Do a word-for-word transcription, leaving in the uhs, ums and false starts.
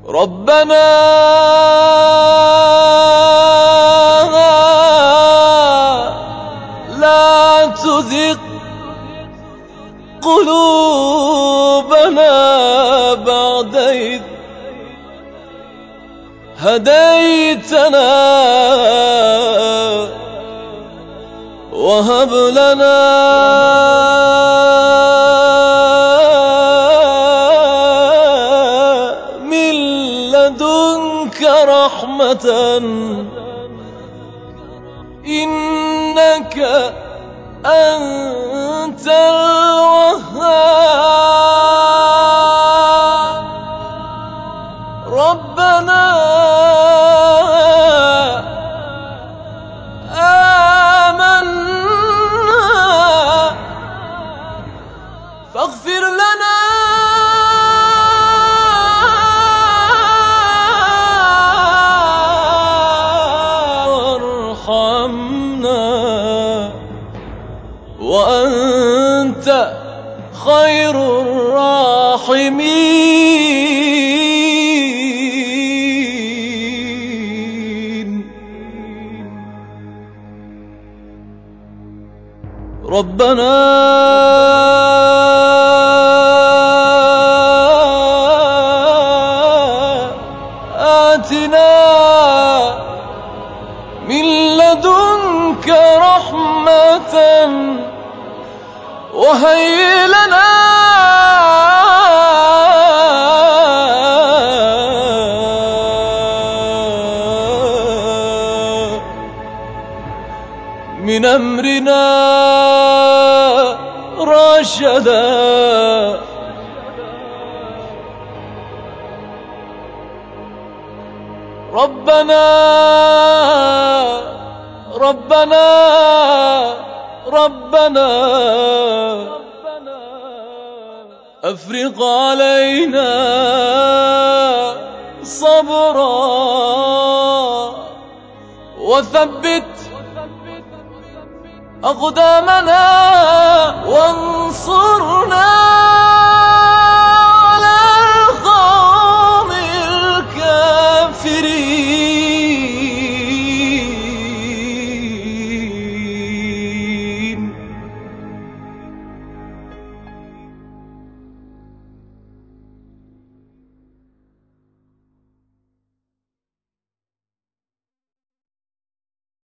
ربنا لا تزغ قلوبنا بعد إذ هديتنا وهب لنا من لدنك رحمة إنك أنت الوهاب. ربنا آمنا فاغفر لنا وارحمنا وأنت خير الراحمين. ربنا آتنا من لدنك رحمة وهيئ لنا من أمرنا رشدا. ربنا ربنا ربنا أفرغ علينا صبرا وثبت أقدامنا